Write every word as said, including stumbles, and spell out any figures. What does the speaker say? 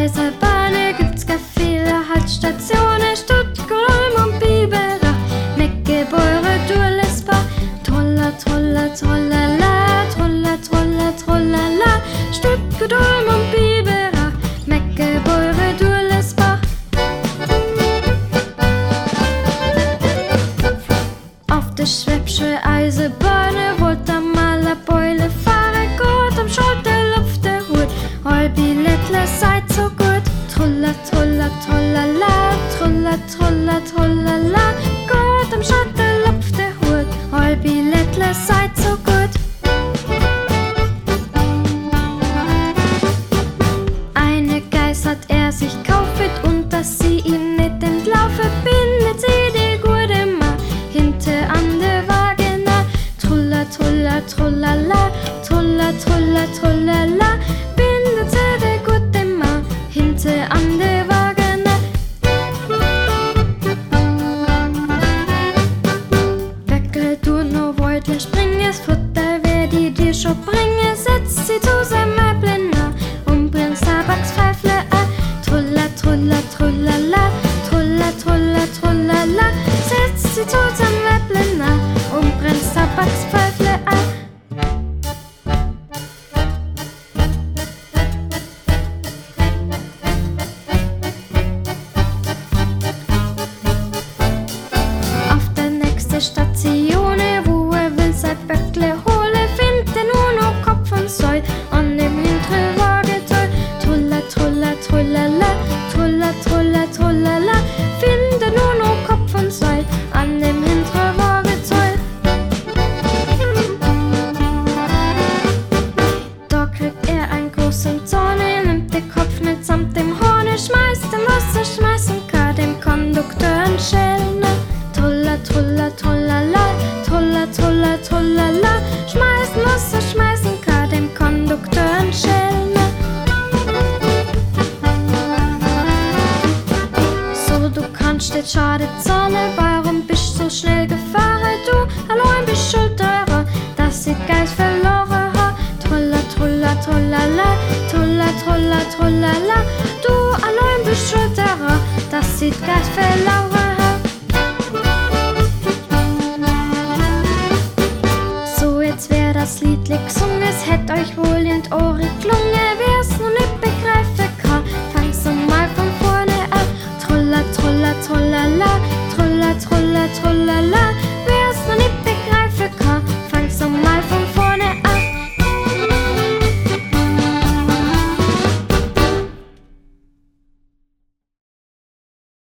Eisenbahnen gibt's gar viele Haltstationen, Stuttgart und Biberach, Meckebeure, Durlesbach, Trolla, Trolla, Trollala, Trolla, Trolla, Trollala, Stuttgart und Biberach, Meckebeure, Durlesbach. Auf der Schwäbsche Eisenbahn wollte mal a Beule fahren, gut am Schulter lupft der Hut, all Billettle seid so gut. Trolla, trolla, trollala, trolla, trolla, trollala, gut am Schulter lupft der Hut, all Billettle seid so gut. Eine Geiß hat er sich kaufet und dass sie ihm nicht entlaufe, bindet sie die gute Ma hinter an der Wagener. Trolla, trolla, trollala, trolla, trolla, trollala, bindet sie die gute Ma hinter an der Wagener. Bäckle, du no wollt springen, Futter werd die dir schon bringen, setzt sie zusammen blinder und bringt Tabakspfeifle an. Trolla, trolla, trollala, trolla, trolla, trollala, setzt sie zusammen blinder und bringt Tabakspfeifle an. Auf der nächsten Station, wo er will sein Böckle holen, findet er nur noch Kopf und Säul an dem hinteren Wagenteil. Trolla, trolla, trollala, trolla, trolla, trollala, findet er nur noch Kopf und Säul an dem hinteren Wagenteil. Da kriegt er einen großen Zorn, nimmt den Kopf mitsamt dem Horn, schmeißt den Wasser, schmeißen kann dem Kondukteur ein Schellen. Trolla, trolla, trollala, trolla, trolla, trollala, schmeißen Wasser, schmeißen kann dem Kondukteur ein Schellen. So, du kannst jetzt schade zahlen, warum bist du so schnell gefahren? Du, allein bist schuld daran, dass ich Geld verloren hab. Trolla, trolla, trollala, trolla, trolla, trollala, du, allein bist schuld daran, dass ich Geld verloren hab. So, jetzt wär das Lied gesungen, es hätt euch wohl in die Ohren gelungen, wer's noch nicht begreifen.